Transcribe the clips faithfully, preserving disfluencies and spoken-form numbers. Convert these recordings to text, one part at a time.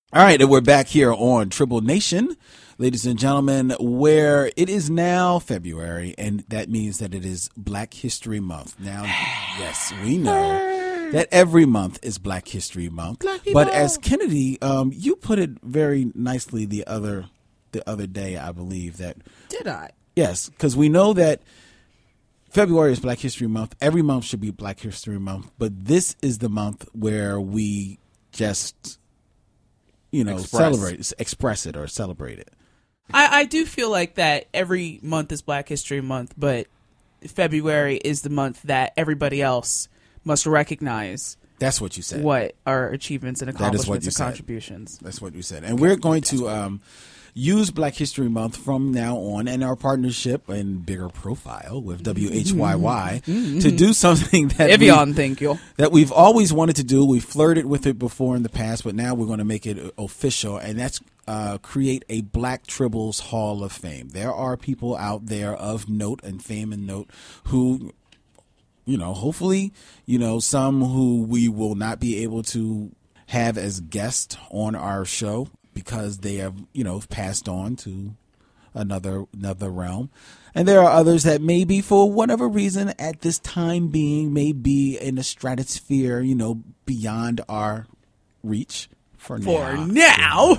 All right, and we're back here on Tribble Nation, ladies and gentlemen, where it is now February, and that means that it is Black History Month. Now, yes, we know that every month is Black History Month, but as Kennedy, um, you put it very nicely the other the other day, I believe that. Did I? Yes, because we know that February is Black History Month. Every month should be Black History Month, but this is the month where we just, you know, Express. celebrate, express it or celebrate it. I, I do feel like that every month is Black History Month, but February is the month that everybody else must recognize. That's what you said. What our achievements and That is accomplishments what you and said. contributions. That's what you said. And we're going to um, use Black History Month from now on and our partnership and bigger profile with W H Y Y Mm-hmm. to do something that, Evian, we, thank you. that we've always wanted to do. We flirted with it before in the past, but now we're going to make it official, and that's uh, create a Black Tribbles Hall of Fame. There are people out there of note and fame and note who, you know, hopefully, you know, some who we will not be able to have as guests on our show because they have, you know, passed on to another another realm. And there are others that maybe for whatever reason at this time being may be in a stratosphere, you know, beyond our reach for now. For now.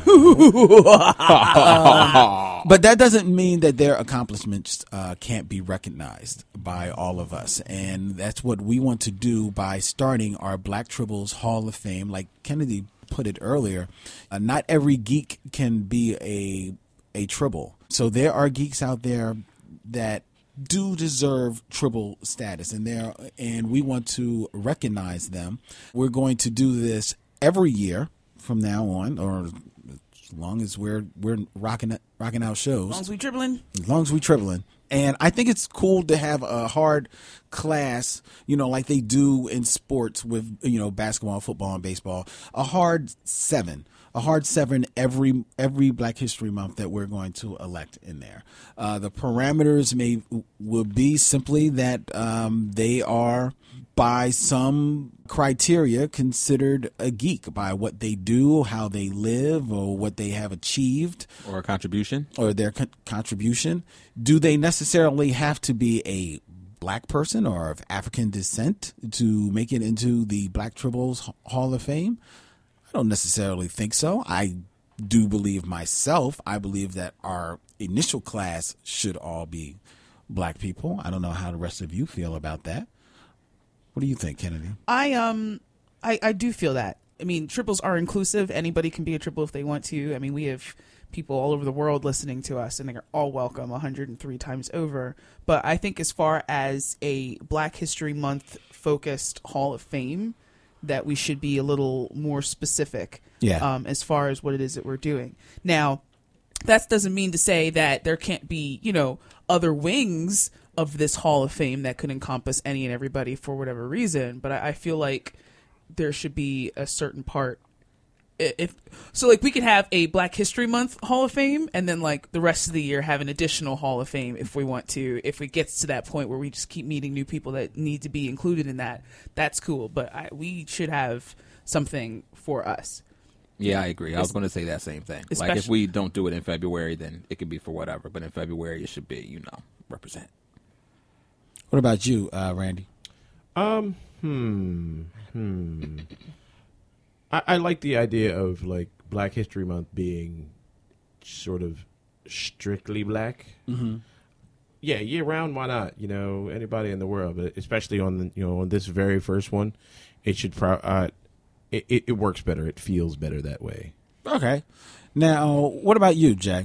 Uh, but that doesn't mean that their accomplishments uh, can't be recognized by all of us. And that's what we want to do by starting our Black Tribbles Hall of Fame. Like Kennedy put it earlier, uh, not every geek can be a a tribble. So there are geeks out there that do deserve tribble status, and there and we want to recognize them. We're going to do this every year from now on, or as long as we're we're rocking rocking out shows. As long as we dribbling. As long as we dribbling. And I think it's cool to have a hard class, you know, like they do in sports with, you know, basketball, football, and baseball. A hard seven. A hard seven every every Black History Month that we're going to elect in there. Uh, the parameters may will be simply that um, they are by some criteria considered a geek by what they do, how they live, or what they have achieved, Or a contribution. or their con- contribution. Do they necessarily have to be a Black person or of African descent to make it into the Black Tribbles Hall of Fame? I don't necessarily think so. I do believe myself. I believe that our initial class should all be Black people. I don't know how the rest of you feel about that. What do you think, Kennedy? I um I, I do feel that. I mean, triples are inclusive. Anybody can be a triple if they want to. I mean, we have people all over the world listening to us, and they're all welcome one hundred three times over. But I think as far as a Black History Month focused Hall of Fame, that we should be a little more specific Yeah. um, as far as what it is that we're doing. Now, that doesn't mean to say that there can't be, you know, other wings of this Hall of Fame that could encompass any and everybody for whatever reason. But I, I feel like there should be a certain part. If so, like we could have a Black History Month Hall of Fame, and then like the rest of the year have an additional Hall of Fame if we want to. If it gets to that point where we just keep meeting new people that need to be included in that, that's cool. But I, we should have something for us. Yeah, I agree. I was going to say that same thing. Like if we don't do it in February, then it can be for whatever. But in February, it should be, you know, represent. What about you, uh, Randy? Um, hmm, hmm. I, I like the idea of like Black History Month being sort of strictly black. Mm-hmm. Yeah, year round. Why not? You know, anybody in the world, but especially on the, you know, on this very first one, it should. Pro- uh, it, it it works better. It feels better that way. Okay. Now, what about you, Jay?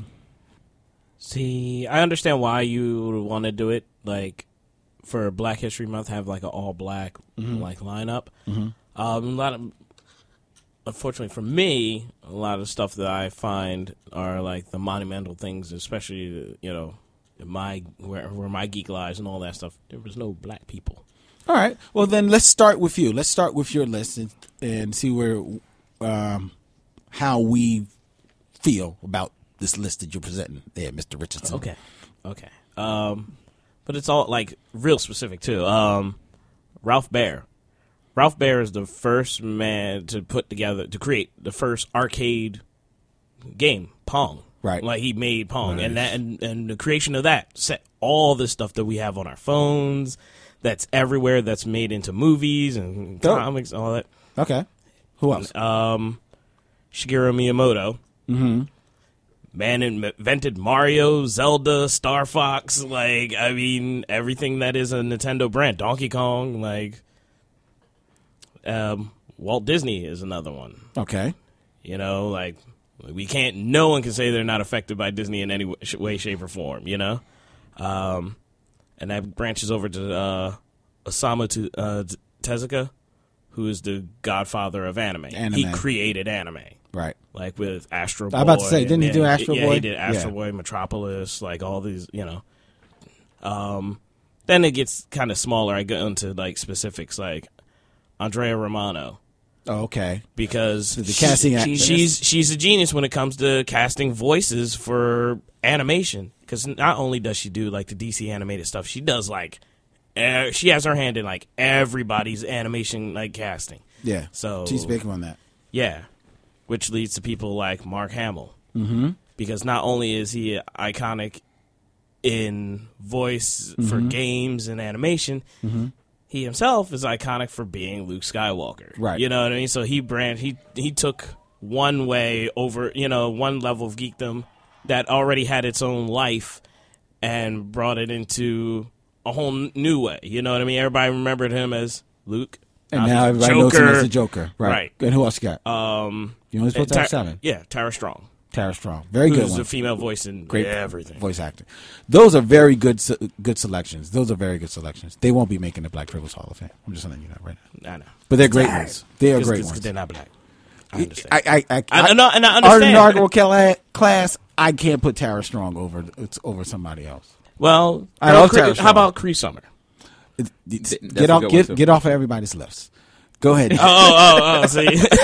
See, I understand why you would want to do it. Like for Black History Month, have like an all black Mm-hmm. like lineup. Mm-hmm. Um, a lot of, unfortunately for me, a lot of stuff that I find are like the monumental things, especially you know, my where where my geek lies and all that stuff. There was no black people. All right. Well, then let's start with you. Let's start with your list and, and see where, um, how we feel about this list that you're presenting there, Mister Richardson. Okay. Okay. Um, but it's all like real specific too. Um, Ralph Baer. Ralph Baer is the first man to put together, to create the first arcade game, Pong. Right. Like, he made Pong. Nice. And that and, and the creation of that set all the stuff that we have on our phones, that's everywhere, that's made into movies and Dope. comics, all that. Okay. Who else? Um, Shigeru Miyamoto. Mm-hmm. Man invented Mario, Zelda, Star Fox. Like, I mean, everything that is a Nintendo brand. Donkey Kong. Like, um, Walt Disney is another one. Okay. You know, like, we can't, no one can say they're not affected by Disney in any way, shape, or form, you know? Um, and that branches over to uh, Osamu T- uh, Tezuka, who is the godfather of anime. Anime. He created anime. Right. Like with Astro Boy. I was about to say, didn't he and- do Astro yeah, Boy? he did Astro Yeah. Boy, Metropolis, like all these, you know. Um, then it gets kind of smaller. I go into like specifics, like Andrea Romano, Oh, okay. because The she's- casting actor. she's she's a genius when it comes to casting voices for animation. Because not only does she do like the D C animated stuff, she does like uh, she has her hand in like everybody's animation like casting. Yeah. So She's big on that. yeah, which leads to people like Mark Hamill. Mm-hmm. Because not only is he iconic in voice mm-hmm. for games and animation, mm-hmm. he himself is iconic for being Luke Skywalker. Right. You know what I mean? So he brand he he took one way over, you know, one level of geekdom that already had its own life and brought it into a whole new way. You know what I mean? Everybody remembered him as Luke. And Now now he's everybody knows him Joker. as the Joker. Right. Right. And who else you got? Um, you only supposed to have Tara- seven. Yeah, Tara Strong. Tara Strong. Very good Who's one. the female voice in Great everything. voice actor. Those are very good se- good selections. Those are very good selections. They won't be making the Black Tribbles Hall of Fame. I'm just letting you know right now. I know. But they're great ones. They are Cause, great cause, 'cause ones. they're not black. I understand. I, I, I, I, I, know, and I Our understand. inaugural cla- class, I can't put Tara Strong over it's over somebody else. Well, I how love about Tara Cree- Strong. how about Cree Summer? It, it's- That's get a off good get, one, too. get off of everybody's lists. Go ahead. Oh, oh, oh, oh.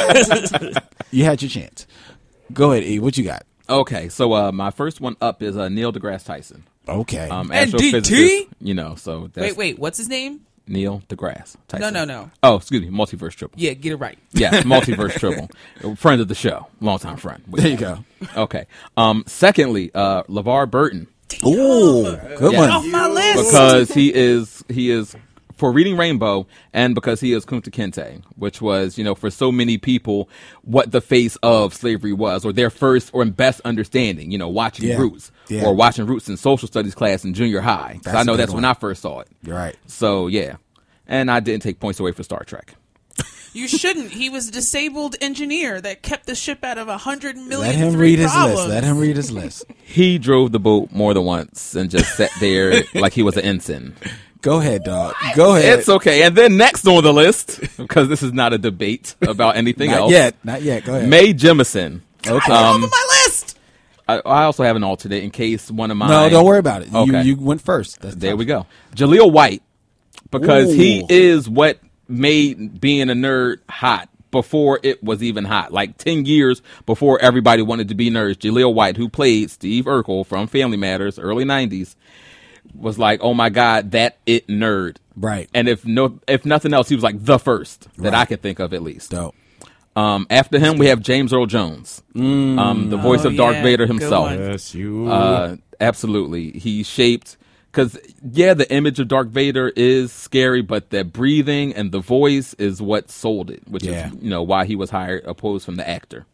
See, You had your chance. Go ahead, E. What you got? Okay, so uh, my first one up is uh, Neil deGrasse Tyson. Okay. Um, N D T? astrophysicist, you know, so that's Wait, wait. What's his name? Neil deGrasse Tyson. No, no, no. Oh, excuse me, Multiverse Triple. Yeah, get it right. Yes, Multiverse Triple. Friend of the show, longtime friend. there you go. Okay. Um, secondly, uh, LeVar Burton. Ooh, good Yeah. one. Off my list. Because he is he is for Reading Rainbow, and because he is Kunta Kinte, which was, you know, for so many people what the face of slavery was, or their first or best understanding, you know, watching Yeah. Roots Yeah. or watching Roots in social studies class in junior high. 'Cause That's I know a good that's when one. I first saw it. You're right. So yeah, and I didn't take points away for Star Trek. You shouldn't. He was a disabled engineer that kept the ship out of a hundred million. Let him three read his problems. list. Let him read his list. He drove the boat more than once and just sat there like he was an ensign. Go ahead, dog. Go ahead. It's okay. And then next on the list, because this is not a debate about anything Not else. yet. Not yet. Go ahead. Mae Jemison. Okay. All Um, over my list. I, I also have an alternate in case one of mine. no, don't worry about it. You, Okay. you went first. That's There tough. we go. Jaleel White, because he Ooh. is what made being a nerd hot before it was even hot. Like ten years before everybody wanted to be nerds. Jaleel White, who played Steve Urkel from Family Matters, early nineties, was like, oh my God, that it nerd. Right. And if no, if nothing else, he was like the first that Right. I could think of at least. Dope. Um, after him, we have James Earl Jones, um, the voice Oh, of Darth yeah. Vader Good himself. one. Yes, you. Uh, absolutely. He shaped, because, yeah, the image of Darth Vader is scary, but the breathing and the voice is what sold it, which Yeah. is, you know, why he was hired opposed from the actor.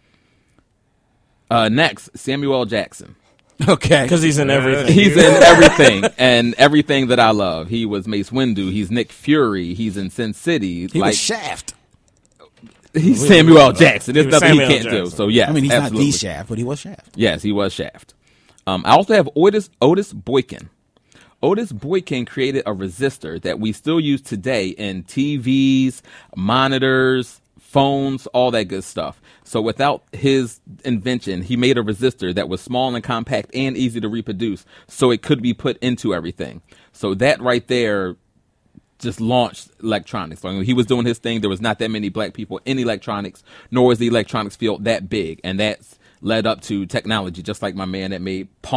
Uh, next, Samuel L. Jackson. Okay. because he's in everything. He's in everything, and everything that I love. He was Mace Windu. He's Nick Fury. He's in Sin City. he like was Shaft. he's Samuel L. Jackson. There's He was nothing Samuel he L. can't do. Jackson. So yeah, I mean, he's absolutely. not the Shaft, but he was Shaft. Yes, he was Shaft. Um, I also have Otis Otis Boykin. Otis Boykin created a resistor that we still use today in T Vs, monitors, phones, all that good stuff. So without his invention, he made a resistor that was small and compact and easy to reproduce, so it could be put into everything. So that right there just launched electronics. I mean, he was doing his thing. There was not that many black people in electronics, nor was the electronics field that big. And that's led up to technology, just like my man that made Pong.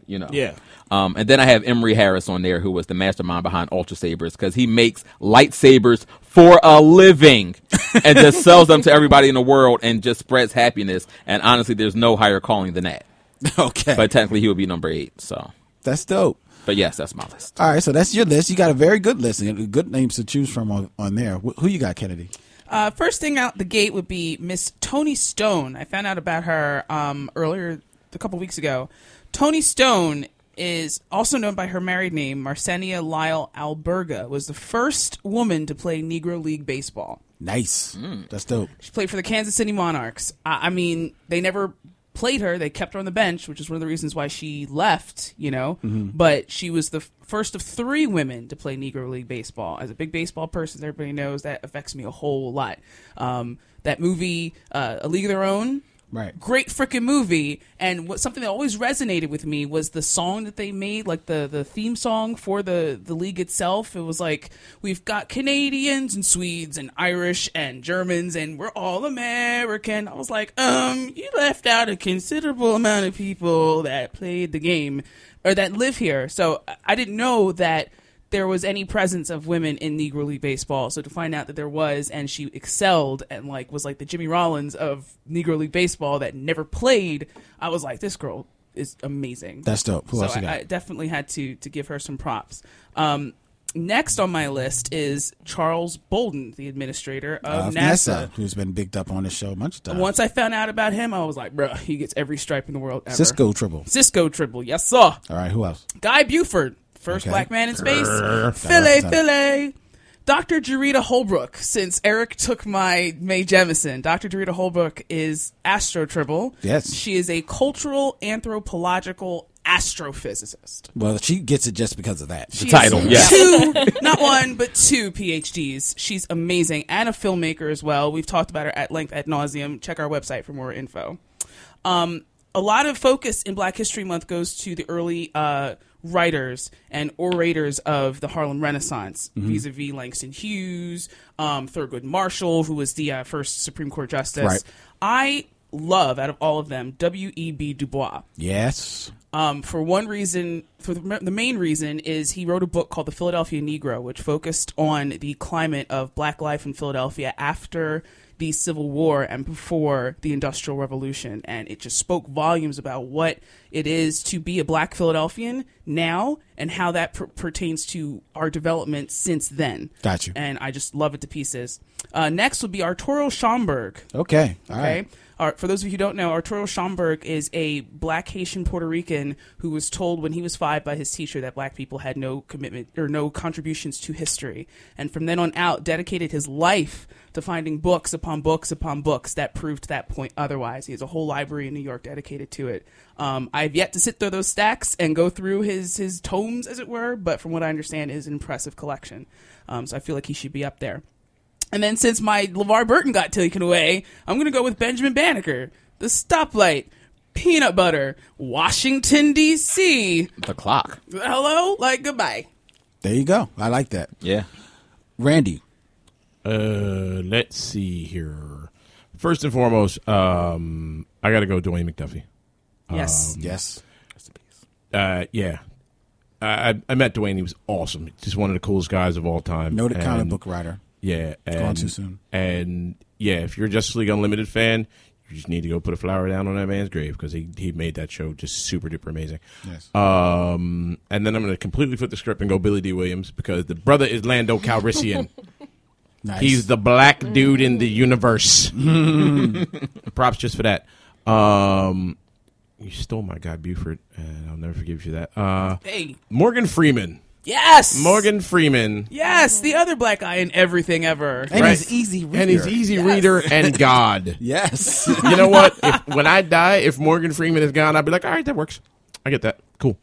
you know. Yeah. Um, and then I have Emery Harris on there, who was the mastermind behind Ultra Sabers, because he makes lightsabers for a living and just sells them to everybody in the world and just spreads happiness. And honestly, there's no higher calling than that. Okay. But technically, he would be number eight. So, That's dope. but yes, that's my list. All right, so that's your list. You got a very good list and good names to choose from on, on there. Wh- Who you got, Kennedy? Uh, first thing out the gate would be Miss Toni Stone. I found out about her um, earlier, a couple weeks ago. Toni Stone is also known by her married name, Marcenia Lyle Alberga, was the first woman to play Negro League Baseball. Nice. That's dope. She played for the Kansas City Monarchs. I, I mean, they never played her. They kept her on the bench, which is one of the reasons why she left, you know. Mm-hmm. But she was the f- first of three women to play Negro League Baseball. As a big baseball person, everybody knows that affects me a whole lot. Um, that movie, uh, A League of Their Own, Right. great freaking movie. And what something that always resonated with me was the song that they made, like the, the theme song for the, the league itself. It was like, we've got Canadians and Swedes and Irish and Germans and we're all American. I was like, um, you left out a considerable amount of people that played the game or that live here. So I didn't know that there was any presence of women in Negro League Baseball. So to find out that there was, and she excelled and like was like the Jimmy Rollins of Negro League Baseball that never played, I was like, this girl is amazing. That's dope. Who so else you got? I, I definitely had to to give her some props. Um, next on my list is Charles Bolden, the administrator of Of NASA. NASA, who's been bigged up on the show a bunch of times. Once I found out about him, I was like, bruh, he gets every stripe in the world ever. Cisco Tribble. Cisco Tribble, yes sir. All right, who else? Guy Buford, first Okay. black man in space. Grrr. Philly, That- Philly. Doctor Jarita Holbrook, since Eric took my Mae Jemison, Doctor Jarita Holbrook is Astro Tribble. Yes. She is a cultural anthropological astrophysicist. Well, she gets it just because of that. She The title, has yeah. Two, not one, but two P H Ds. She's amazing and a filmmaker as well. We've talked about her at length ad nauseum. Check our website for more info. Um, a lot of focus in Black History Month goes to the early uh, writers and orators of the Harlem Renaissance, Mm-hmm. vis-a-vis Langston Hughes, um, Thurgood Marshall, who was the uh, first Supreme Court Justice. Right. I love, out of all of them, W E B Du Bois. Yes. Um, for one reason, for the, the main reason is he wrote a book called The Philadelphia Negro, which focused on the climate of black life in Philadelphia after the Civil War and before the Industrial Revolution. And it just spoke volumes about what it is to be a black Philadelphian now and how that per- pertains to our development since then. Got you. And I just love it to pieces. Uh, next would be Arturo Schomburg. Okay. All Okay. right. Uh, for those of you who don't know, Arturo Schomburg is a black Haitian Puerto Rican who was told when he was five by his teacher that black people had no commitment or no contributions to history. And from then on out, dedicated his life to finding books upon books upon books that proved that point otherwise. He has a whole library in New York dedicated to it. Um, I've yet to sit through those stacks and go through his, his tomes, as it were, but from what I understand, it is an impressive collection. Um, so I feel like he should be up there. And then since my LeVar Burton got taken away, I'm going to go with Benjamin Banneker, The Stoplight, Peanut Butter, Washington, D C The clock. Hello? Like, goodbye. There you go. I like that. Yeah. Randy. Uh, let's see here. First and foremost, um, I got to go Dwayne McDuffie. Yes. Yes. Uh, yeah. I, I I met Dwayne. He was awesome. Just one of the coolest guys of all time. Noted And- comic book writer. Yeah. And, Gone too soon. And yeah, if you're a Justice League Unlimited fan, you just need to go put a flower down on that man's grave because he, he made that show just super duper amazing. Yes. Um, and then I'm going to completely flip the script and go Billy D. Williams because the brother is Lando Calrissian. Nice. He's the black dude in the universe. Props just for that. Um, you stole my guy Buford, and I'll never forgive you that. Uh, Hey. Morgan Freeman. Yes. Morgan Freeman. Yes. The other black guy in everything ever. and right. he's easy reader. And he's easy Yes. reader and God. Yes. You know what? If, when I die, if Morgan Freeman is gone, I'd be like, all right, that works. I get that. Cool.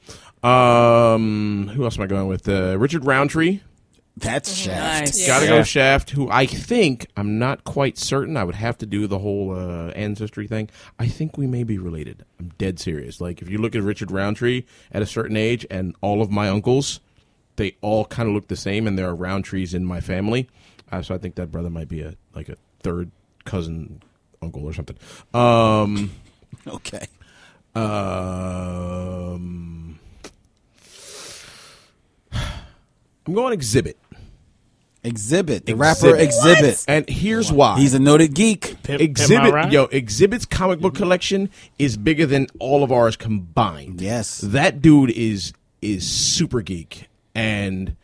Um, who else am I going with? Uh, Richard Roundtree. That's Shaft. Nice. Gotta Yeah. go Shaft, who I think, I'm not quite certain, I would have to do the whole uh, ancestry thing. I think we may be related. I'm dead serious. Like, if you look at Richard Roundtree at a certain age and all of my uncles, they all kind of look the same, and there are Roundtrees in my family. Uh, so I think that brother might be a like a third cousin uncle or something. Um, Okay. um, I'm going Exhibit. Exhibit, the Exhibit. rapper Exhibit. And here's why. He's a noted geek. Pimp, Exhibit, Pimp My Ride? yo, Exhibit's comic book collection is bigger than all of ours combined. Yes. That dude is is super geek and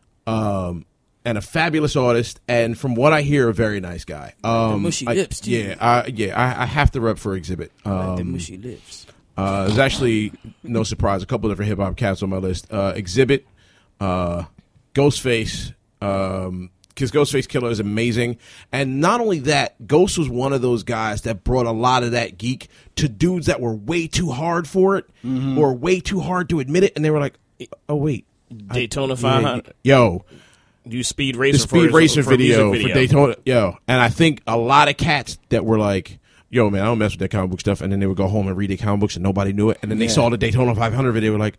um and a fabulous artist, and from what I hear, a very nice guy. Um, mushy I- lips, too. Yeah, I, yeah, I, I have to rep for Exhibit. Um, the mushy lips. Uh, there's actually no surprise. A couple of different hip hop cats on my list. Uh, Exhibit, uh, Ghostface, um, because Ghostface Killer is amazing. And not only that, Ghost was one of those guys that brought a lot of that geek to dudes that were way too hard for it or way too hard to admit it. And they were like, oh, wait. Daytona Yeah, five hundred. yo, Do Speed the Racer Speed for, Racer for a music video, for Daytona. Yo, and I think a lot of cats that were like, yo, man, I don't mess with that comic book stuff. And then they would go home and read their comic books and nobody knew it. And then they Yeah. saw the Daytona five hundred video. They were like,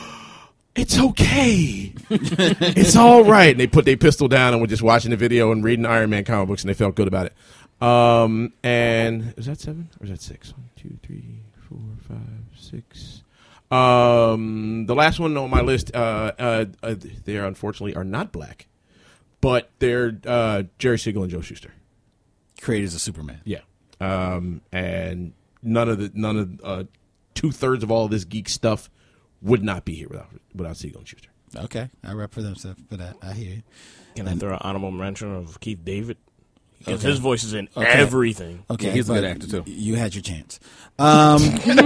it's okay. It's all right. And they put their pistol down and were just watching the video and reading Iron Man comic books and they felt good about it. Um, and is that seven or is that six? One, two, three, four, five, six. Um, the last one on my list, uh, uh, uh, they are unfortunately are not black, but they're uh, Jerry Siegel and Joe Shuster. Creators of Superman. Yeah, um, and none of the none of uh, two thirds of all of this geek stuff would not be here without without Siegel and Schuster. Okay, I rep for them so for that. I hear you. Can I throw an honorable mention of Keith David? Because Okay. his voice is in Okay. everything. Okay, Yeah, he's a but good actor, too. You had your chance. Um, Wow.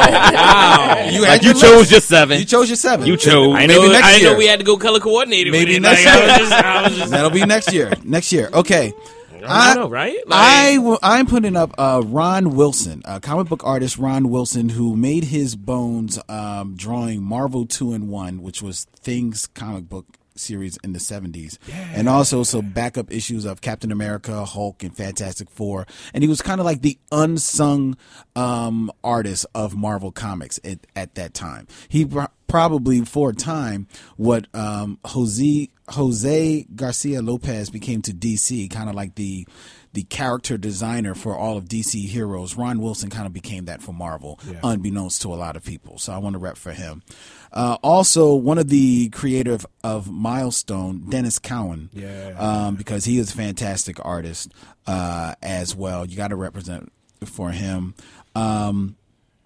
Wow. you Like had you your chose list. your seven. You chose your seven. You chose. I Maybe know, next I year. know we had to go color coordinated Maybe with it. next Like, I year. was just, I was just, That'll be next year. Next year. Okay. I don't know, right? Like, I will, I'm putting up uh, Ron Wilson, a comic book artist, Ron Wilson, who made his bones um, drawing Marvel two in one, which was Things comic book series in the seventies, and also some backup issues of Captain America, Hulk, and Fantastic Four. And he was kind of like the unsung um, artist of Marvel Comics at, at that time. He pro- probably, for a time, what um, Jose Jose Garcia Lopez became to D C, kind of like the the character designer for all of D C heroes. Ron Wilson kind of became that for Marvel, Yeah. unbeknownst to a lot of people. So I want to rep for him. Uh, also, one of the creator of, of Milestone, Dennis Cowan, Yeah. um, because he is a fantastic artist uh, as well. You got to represent for him. Um,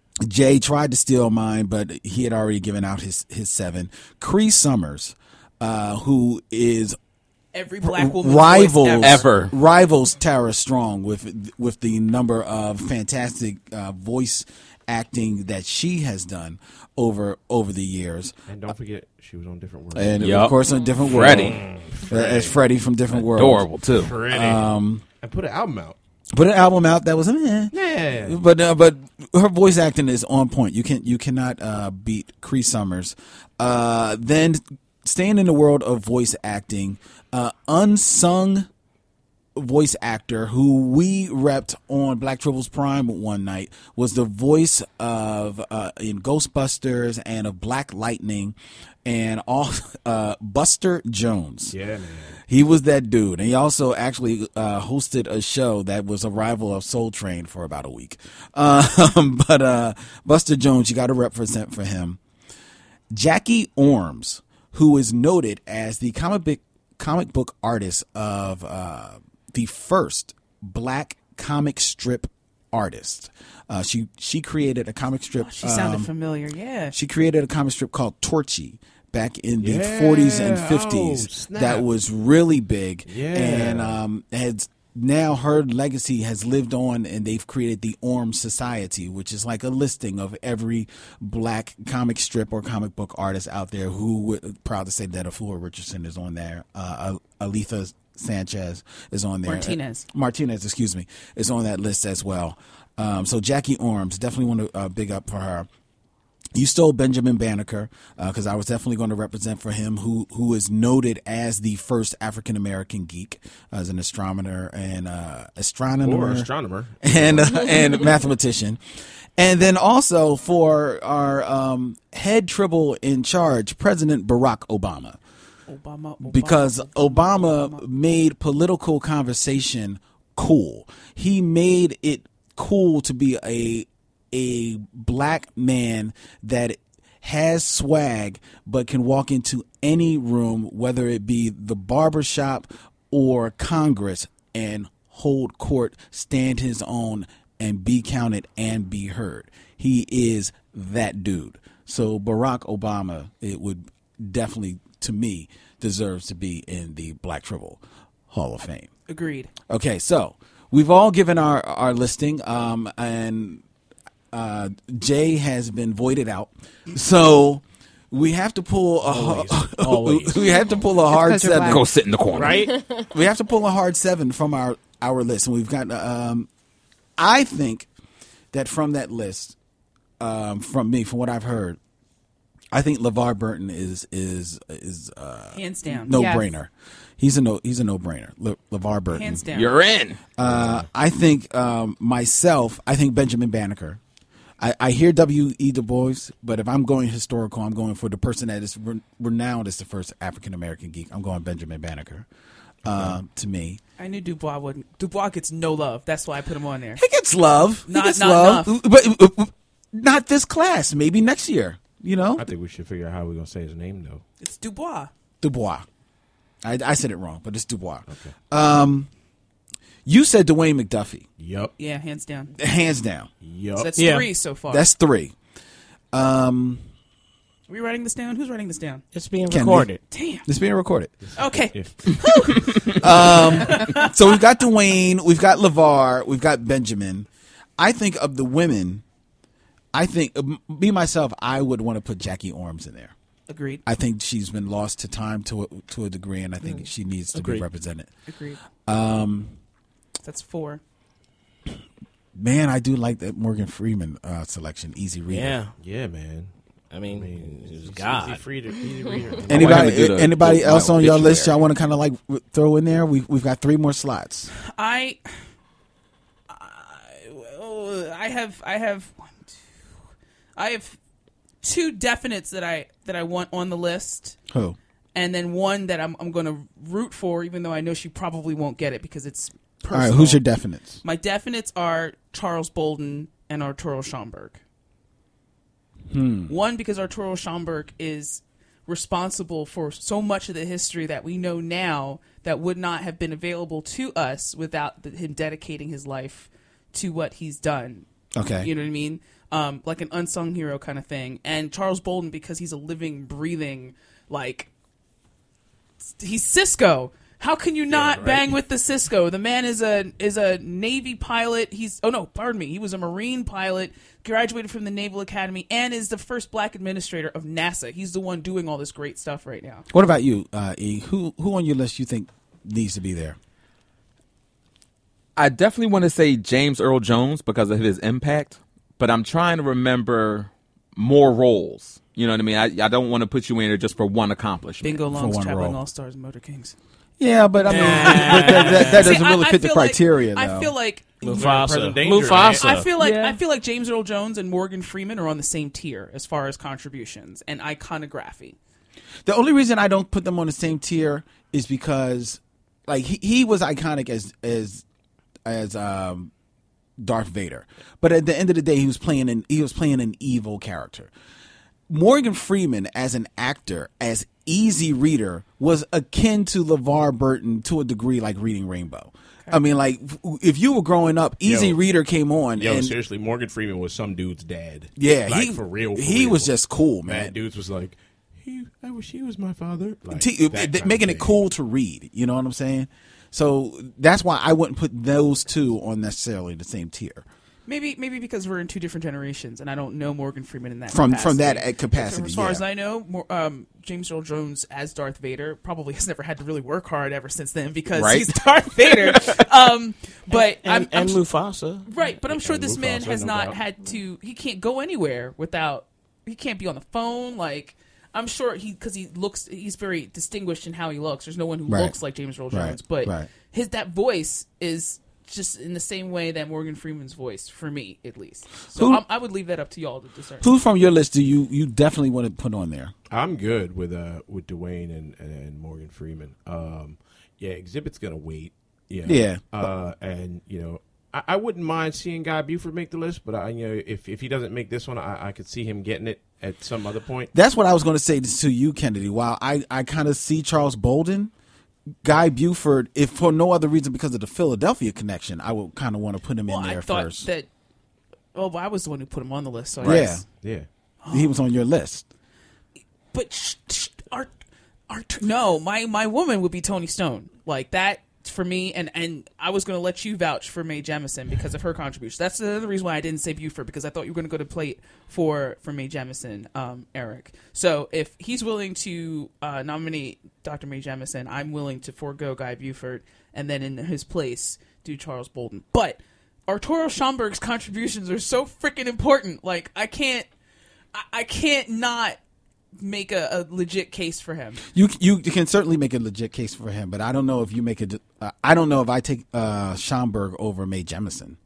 Jay tried to steal mine, but he had already given out his, his seven. Cree Summers, uh, who is Every black woman rivals ever. rivals Tara Strong with with the number of fantastic uh, voice acting that she has done over over the years, And don't forget, she was on Different World. and of Yup. course, on Different World, Freddie. uh, as Freddie from Different World. Adorable too. Um, and put an album out. put an album out that was eh. Yeah. But uh, but her voice acting is on point. You can you cannot uh, beat Cree Summers. Uh, then staying in the world of voice acting, uh, unsung voice actor who we repped on Black Tribbles Prime one night was the voice of uh, in Ghostbusters and of Black Lightning and all uh, Buster Jones. Yeah, man. He was that dude, and he also actually uh, hosted a show that was a rival of Soul Train for about a week. Um, but uh, Buster Jones, you got to represent for him. Jackie Orms, who is noted as the comic book comic book artist of uh, the first black comic strip artist. Uh, she she created a comic strip. She sounded um, familiar. Yeah. She created a comic strip called Torchy back in the Yeah. forties and Oh, fifties snap. that was really big. Yeah. And um, has now her legacy has lived on, and they've created the Orm Society, which is like a listing of every black comic strip or comic book artist out there who would proud to say that Afua Richardson is on there. Uh, Aletha Sanchez is on there. Martinez. Uh, Martinez, excuse me, is on that list as well. Um, so Jackie Orms, definitely want to uh, big up for her. You stole Benjamin Banneker because uh, I was definitely going to represent for him, who who is noted as the first African American geek, uh, as an astronomer and uh, astronomer, Or astronomer. and uh, and mathematician, and then also for our um, head tribble in charge, President Barack Obama. Obama, Obama, Because Obama, Obama. made political conversation cool. He made it cool to be a a black man that has swag, but can walk into any room, whether it be the barbershop or Congress, and hold court, stand his own, and be counted and be heard. He is that dude. So Barack Obama, it would definitely, to me, deserves to be in the Black Tribble Hall of Fame. Agreed. Okay, so we've all given our, our listing, um, and uh, Jay has been voided out. So we have to pull a Always. Always. we have to pull a hard 'cause you're seven. black. Go sit in the corner. Right? We have to pull a hard seven from our, our list, and we've got. Um, I think that from that list, um, from me, from what I've heard, I think LeVar Burton is is is uh, Hands down. no Yes. brainer. He's a no. He's a no brainer. Le, LeVar Burton. Hands down. You're in. Uh, I think um, myself. I think Benjamin Banneker. I, I hear W E. Du Bois, but if I'm going historical, I'm going for the person that is re- renowned as the first African American geek. I'm going Benjamin Banneker. Uh, to me, I knew Dubois wouldn't. Dubois gets no love. That's why I put him on there. he gets love. He Not- gets not love, enough. but uh, not this class. Maybe next year. You know, I think we should figure out how we're gonna say his name though. It's Dubois. Dubois. I, I said it wrong, but it's Dubois. Okay. Um, you said Dwayne McDuffie, Yup. Yeah, hands down. hands down. Yup. So that's Yeah. three so far. That's three. Um, Are we writing this down? Who's writing this down? It's being Can we- recorded. Damn. it's being recorded. Okay. If, So we've got Dwayne, we've got LeVar, we've got Benjamin. I think of the women, I think, um, me, myself, I would want to put Jackie Orms in there. Agreed. I think she's been lost to time to a, to a degree, and I think she needs to Agreed. be represented. Agreed. Um, That's four. man, I do like that Morgan Freeman uh, selection, Easy Reader. Yeah. yeah, man. I mean, I mean, it's easy God. reader, easy reader. I want him Anybody, to do the- anybody the- else my on your list? obituary. Y'all want to kind of like w- throw in there? We we've got three more slots. I, I, oh, I have, I have, one, two, I have two definites that I that I want on the list, Who? and then one that I'm I'm going to root for, even though I know she probably won't get it because it's All personal. right, who's your definites? My definites are Charles Bolden and Arturo Schomburg. Hmm. One, because Arturo Schomburg is responsible for so much of the history that we know now that would not have been available to us without the, him dedicating his life to what he's done. Okay. You know what I mean? Um, like an unsung hero kind of thing. And Charles Bolden, because he's a living, breathing, like, he's Cisco. How can you not right. bang with the Cisco? The man is a is a Navy pilot. He's oh no, pardon me. He was a Marine pilot, graduated from the Naval Academy, and is the first black administrator of NASA. He's the one doing all this great stuff right now. What about you, uh, E? Who who on your list you think needs to be there? I definitely want to say James Earl Jones because of his impact, but I'm trying to remember more roles. You know what I mean? I, I don't want to put you in there just for one accomplishment. Bingo Long's one Traveling role. All Stars and Motor Kings. Yeah, but I mean, but that, that, that See, doesn't I- really I fit the feel like- criteria. though. I feel like Mufasa. President Danger, Mufasa. I feel like Yeah. I feel like James Earl Jones and Morgan Freeman are on the same tier as far as contributions and iconography. the only reason I don't put them on the same tier is because, like, he, he was iconic as as as um, Darth Vader, but at the end of the day, he was playing an he was playing an evil character. Morgan Freeman as an actor, as Easy Reader, was akin to LeVar Burton to a degree, like Reading Rainbow. I mean, like, if you were growing up, Easy Yo. Reader came on, Yo, and seriously, Morgan Freeman was some dude's dad. yeah, like he for real. For he real. was just cool, man. man. Dudes was like, he, I wish he was my father. Like, T- that th- kind making of it thing. cool to read. You know what I'm saying? So that's why I wouldn't put those two on necessarily the same tier. Maybe maybe because we're in two different generations, and I don't know Morgan Freeman in that From- capacity. from that, uh, capacity, As far yeah. as I know, more, um, James Earl Jones as Darth Vader probably has never had to really work hard ever since then because Right. he's Darth Vader. um, but and, I'm, I'm and Mufasa. right. But I'm sure And this man Mufasa, has no not doubt. had to. He can't go anywhere without. He can't be on the phone. Like I'm sure he because he looks. He's very distinguished in how he looks. There's no one who Right. looks like James Earl Right. Jones, but Right. his that voice is just in the same way that Morgan Freeman's voice, for me at least. So Who- I'm, I would leave that up to y'all to discern. Who from your list do you you definitely want to put on there? I'm good with uh with Dwayne and, and, and Morgan Freeman. Um, yeah, Exhibit's gonna wait. Yeah, Yeah. Uh, and you know, I, I wouldn't mind seeing Guy Buford make the list, but I, you know, if if he doesn't make this one, I, I could see him getting it at some other point. That's what I was going to say to you, Kennedy. While I, I kind of see Charles Bolden, Guy Buford, if for no other reason because of the Philadelphia connection, I would kind of want to put him well, in there I thought first. that. Oh, well, I was the one who put him on the list. So I Yeah. guess. Yeah. He was on your list. But sh- sh- our, our, no, my my woman would be Tony Stone. Like that for me, and, and I was going to let you vouch for Mae Jemison because of her contribution. That's another reason why I didn't say Buford, because I thought you were going to go to plate for for Mae Jemison, um, Eric. So if he's willing to uh, nominate Doctor Mae Jemison, I'm willing to forego Guy Buford and then in his place do Charles Bolden. But Arturo Schomburg's contributions are so freaking important. Like I can't, I, I can't not make a, a legit case for him. You you can certainly make a legit case for him, but I don't know if you make a. Uh, I don't know if I take uh, Schomburg over Mae Jemison.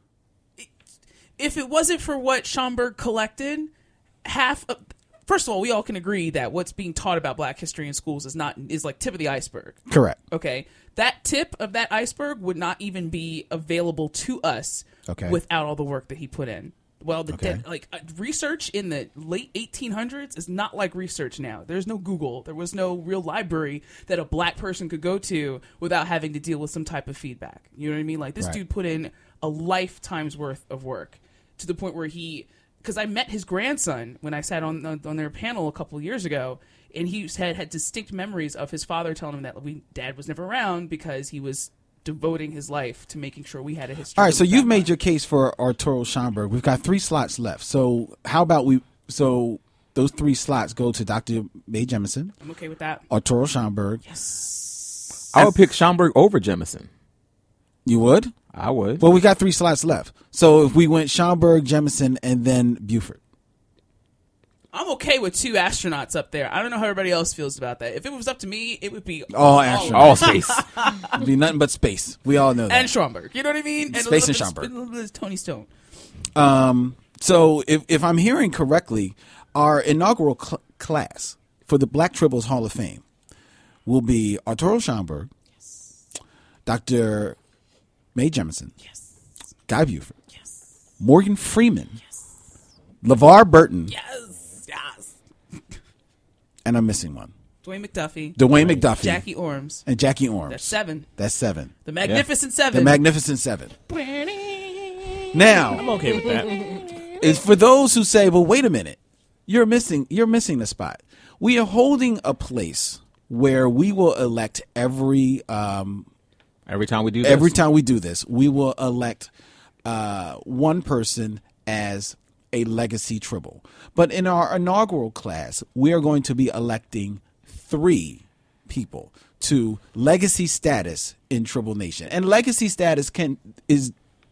If it wasn't for what Schomburg collected, half. Of, first of all, we all can agree that what's being taught about Black history in schools is not is like tip of the iceberg. Correct. Okay, that tip of that iceberg would not even be available to us. Okay. Without all the work that he put in. Well, the Okay. de- like uh, research in the late eighteen hundreds is not like research now. There's no Google. There was no real library that a black person could go to without having to deal with some type of feedback. You know what I mean? Like this Right. dude put in a lifetime's worth of work to the point where he, because I met his grandson when I sat on on, on their panel a couple of years ago, and he had had distinct memories of his father telling him that we dad was never around because he was devoting his life to making sure we had a history. All right, that so was you've back made on. your case for Arturo Schomburg. We've got three slots left. So how about we? So those three slots go to Doctor Mae Jemison, I'm okay with that. Arturo Schomburg. I would pick Schomburg over Jemison. You would? I would. Well, we got three slots left. So if we went Schomburg, Jemison, and then Buford. I'm okay with two astronauts up there. I don't know how everybody else feels about that. If it was up to me, it would be All of astronauts. them. All space. It'd be nothing but space. We all know that. And Schomburg. You know what I mean? And Space and Elizabeth- Schomburg. Elizabeth Tony Stone. Um, so if, if I'm hearing correctly, our inaugural cl- class for the Black Tribbles Hall of Fame will be Arturo Schomburg, Doctor Mae Jemison, Guy Buford, Morgan Freeman, LeVar Burton, Yes. Yes. and I'm missing one. Dwayne McDuffie. Dwayne McDuffie Jackie Orms. and Jackie Orms. That's seven. That's seven. The Magnificent The Seven. Magnificent Seven. Now, I'm okay with that. is for those who say, "Well, wait a minute, you're missing, you're missing the spot." We are holding a place where we will elect every um, Every time we do this. every time we do this, we will elect uh, one person as a legacy tribble. But in our inaugural class, we are going to be electing three people to legacy status in Tribble Nation, and legacy status can is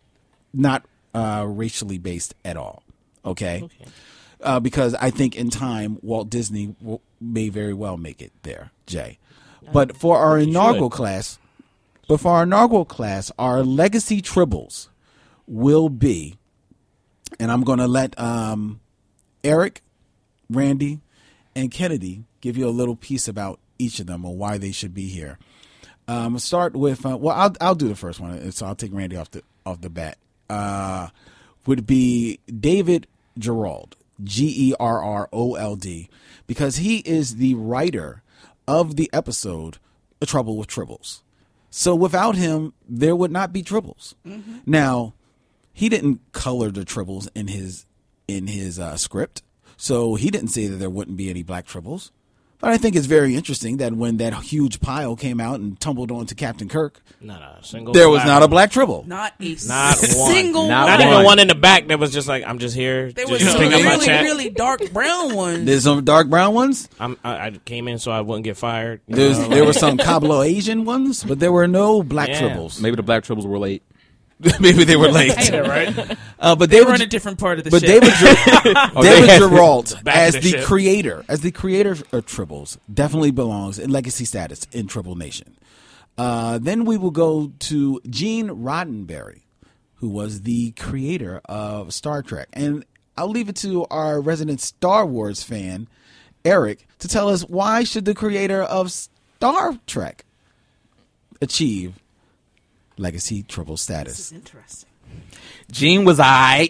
not uh, racially based at all. Okay. Okay. Uh, because I think in time Walt Disney will, may very well make it there, Jay. But for our he inaugural should. class, but for our inaugural class, our legacy tribbles will be, and I'm going to let um, Eric, Randy, and Kennedy give you a little piece about each of them or why they should be here. Um, start with uh, well, I'll I'll do the first one, so I'll take Randy off the off the bat. Uh, would be David Gerrold, G E R R O L D, because he is the writer of the episode "A Trouble with Tribbles." So without him, there would not be Tribbles. Mm-hmm. Now, he didn't color the Tribbles in his in his uh, script, so he didn't say that there wouldn't be any black Tribbles. But I think it's very interesting that when that huge pile came out and tumbled onto Captain Kirk, Not a single. there was black not a one. black Tribble. Not a Not one. single Not Not one. even one in the back that was just like, I'm just here. There just was to some pick up my really, check. really dark brown ones. There's some dark brown ones. I'm, I, I came in so I wouldn't get fired. you There's, know, there like- were some Cablo Asian ones, but there were no black Yeah. Tribbles. Maybe the Black Tribbles were late. Maybe they were late. I know, right? Uh, but They David, were in a different part of the but ship. David, Ger- Oh, David they had- Gerrold, Back as to the, the ship. creator, as the creator of Tribbles, definitely belongs in legacy status in Tribble Nation. Uh, then we will go to Gene Roddenberry, who was the creator of Star Trek, and I'll leave it to our resident Star Wars fan, Eric, to tell us why should the creator of Star Trek achieve legacy Tribble This status. is interesting. Gene was I.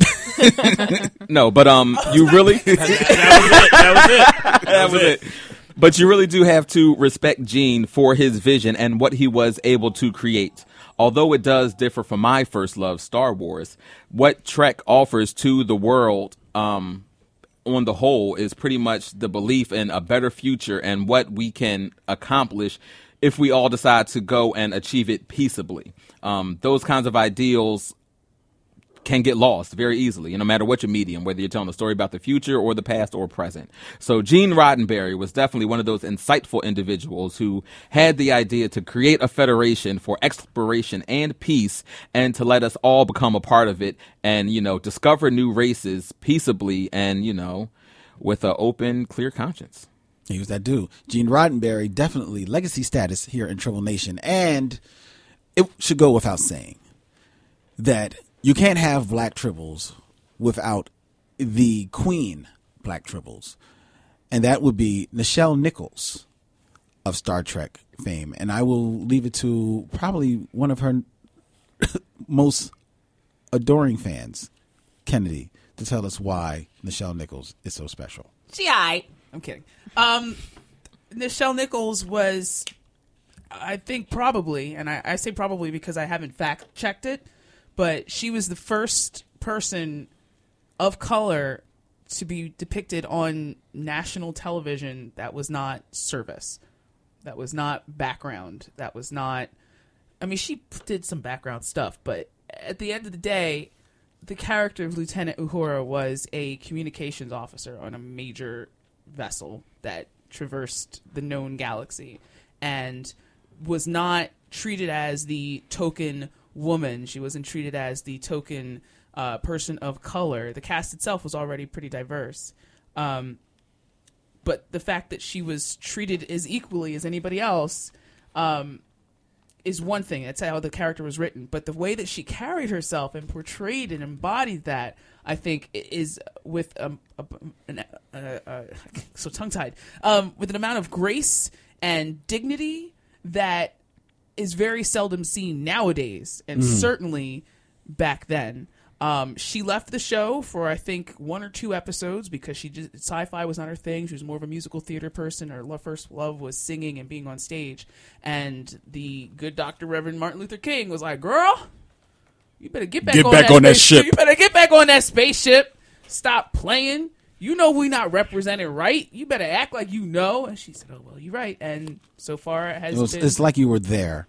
No, but um, you really that was it. That was it. that was it. But you really do have to respect Gene for his vision and what he was able to create. Although it does differ from my first love, Star Wars, what Trek offers to the world, um, on the whole, is pretty much the belief in a better future and what we can accomplish if we all decide to go and achieve it peaceably. Um, those kinds of ideals can get lost very easily, no matter what your medium, whether you're telling a story about the future or the past or present. So Gene Roddenberry was definitely one of those insightful individuals who had the idea to create a federation for exploration and peace, and to let us all become a part of it and, you know, discover new races peaceably and, you know, with an open, clear conscience. He was that dude. Gene Roddenberry, definitely legacy status here in Tribble Nation. And it should go without saying that you can't have black tribbles without the queen black tribbles. And that would be Nichelle Nichols of Star Trek fame. And I will leave it to probably one of her most adoring fans, Kennedy, to tell us why Nichelle Nichols is so special. She aight. I'm kidding. Um, Nichelle Nichols was, I think probably, and I, I say probably because I haven't fact checked it, but she was the first person of color to be depicted on national television that was not service, that was not background, that was not, I mean, she did some background stuff, but at the end of the day, the character of Lieutenant Uhura was a communications officer on a major vessel that traversed the known galaxy and was not treated as the token woman. She wasn't treated as the token uh, person of color. The cast itself was already pretty diverse. Um, but the fact that she was treated as equally as anybody else um, is one thing. That's how the character was written. But the way that she carried herself and portrayed and embodied that, I think, is with um, a, an, uh, uh, so tongue-tied, um, with an amount of grace and dignity that is very seldom seen nowadays, and mm. certainly back then. Um, she left the show for, I think, one or two episodes because she just, sci-fi was not her thing. She was more of a musical theater person. Her love, first love was singing and being on stage. And the good Doctor Reverend Martin Luther King was like, girl, you better get back, get on, back that on that spaceship. ship. You better get back on that spaceship. Stop playing. You know we not represented right. You better act like you know. And she said, oh, well, you're right. And so far it has it was, been... It's like you were there.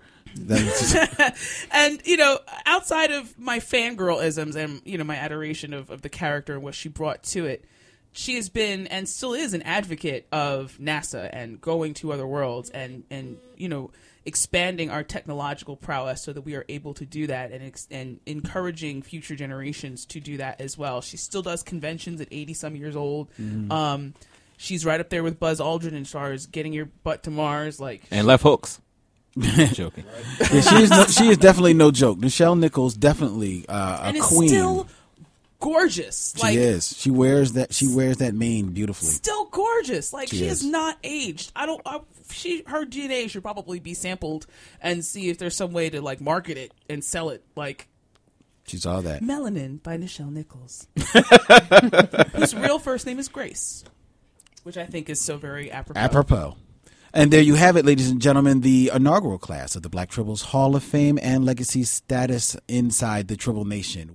And, you know, outside of my fangirl-isms and, you know, my adoration of, of the character and what she brought to it, she has been and still is an advocate of NASA and going to other worlds and, and you know, expanding our technological prowess so that we are able to do that and ex- and encouraging future generations to do that as well. She still does conventions at eighty-some years old. Mm-hmm. Um, she's right up there with Buzz Aldrin as far as getting your butt to Mars. like And left hooks. Joking. Yeah, she is. No, she is definitely no joke. Nichelle Nichols definitely uh, a and queen. Is still gorgeous. She like, is. She wears that. She wears that mane beautifully. Still gorgeous. Like she, she is. is not aged. I don't. I, she her D N A should probably be sampled and see if there's some way to like market it and sell it. Like she's all that. Melanin by Nichelle Nichols, whose real first name is Grace, which I think is so very apropos. Apropos. And there you have it, ladies and gentlemen, the inaugural class of the Black Tribbles Hall of Fame and Legacy status inside the Tribble Nation.